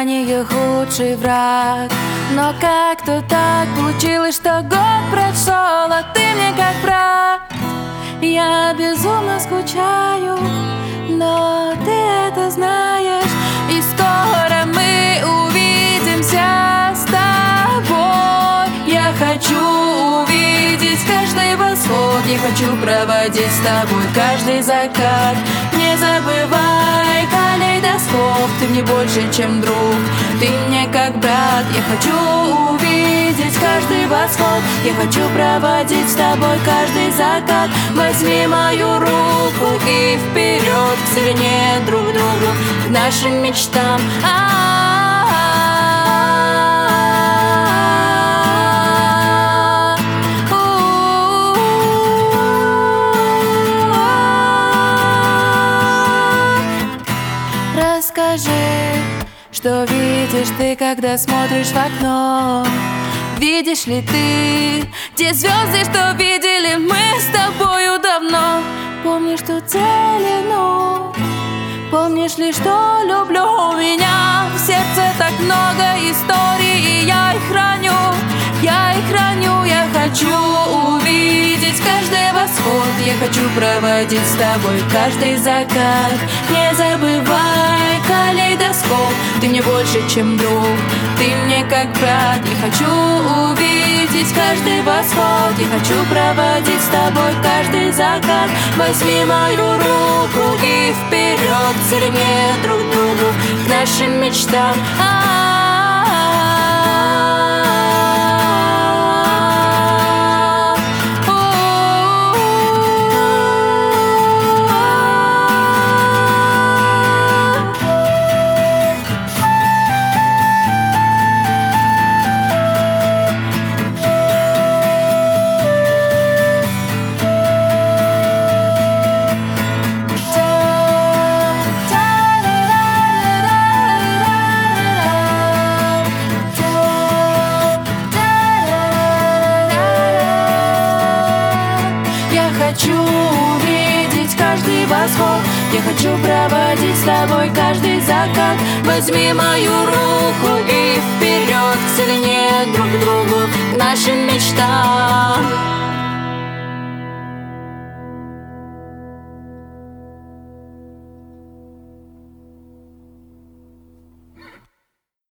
Ожидание худший враг. Но как-то так получилось, что год прошел, а ты мне как брат. Я безумно скучаю, но ты это знаешь. И скоро мы увидимся с тобой. Я хочу увидеть каждый восход, я хочу проводить с тобой каждый закат. Не забывай калейдоскоп, ты мне больше, чем друг, ты мне как брат. Я хочу увидеть каждый восход, я хочу проводить с тобой каждый закат. Возьми мою руку и вперед к стене друг к другу, к нашим мечтам. Расскажи, что видишь ты, когда смотришь в окно. Видишь ли ты те звезды, что видели мы с тобою давно? Помнишь ту целину? Помнишь ли, что люблю? У меня в сердце так много историй, и я их храню, я их храню. Я хочу увидеть каждый восход, я хочу проводить с тобой каждый закат. Не забывай калейдоскоп, ты мне больше, чем друг, ты мне как брат. Я хочу увидеть каждый восход, я хочу проводить с тобой каждый закат. Возьми мою руку и вперед к стене друг к другу, к нашим мечтам. Хочу увидеть каждый восход, я хочу проводить с тобой каждый закат. Возьми мою руку и вперед